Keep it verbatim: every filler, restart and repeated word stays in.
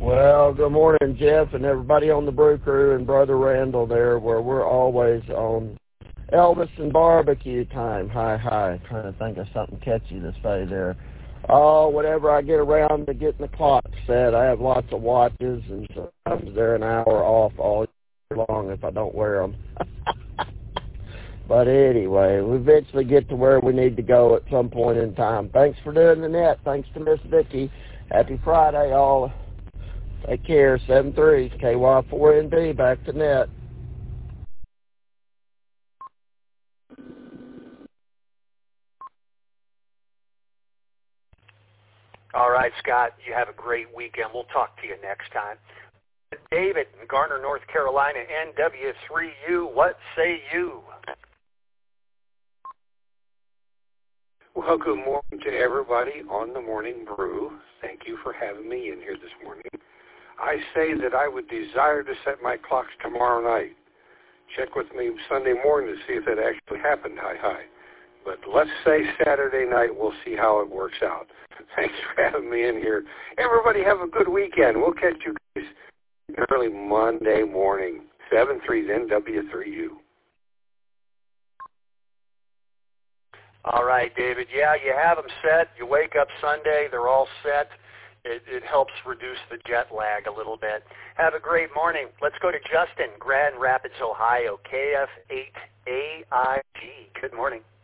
Well, good morning, Jeff, and everybody on the Brew Crew and Brother Randall there, where we're always on Elvis and barbecue time. Hi, hi. Trying to think of something catchy to say there. Oh, whenever I get around to getting the clock set, I have lots of watches, and sometimes they're an hour off all year long if I don't wear them. But anyway, we eventually get to where we need to go at some point in time. Thanks for doing the net. Thanks to Miss Vicky. Happy Friday, all. Take care. seven three K Y four N B. Back to net. All right, Scott. You have a great weekend. We'll talk to you next time. David in Garner, North Carolina, N W three U. What say you? Well, good morning to everybody on the Morning Brew. Thank you for having me in here this morning. I say that I would desire to set my clocks tomorrow night. Check with me Sunday morning to see if that actually happened, hi, hi. But let's say Saturday night, we'll see how it works out. Thanks for having me in here. Everybody have a good weekend. We'll catch you guys early Monday morning, seven three N W three U. All right, David. Yeah, you have them set. You wake up Sunday, they're all set. It, it helps reduce the jet lag a little bit. Have a great morning. Let's go to Justin, Grand Rapids, Ohio, K F eight A I G. Good morning.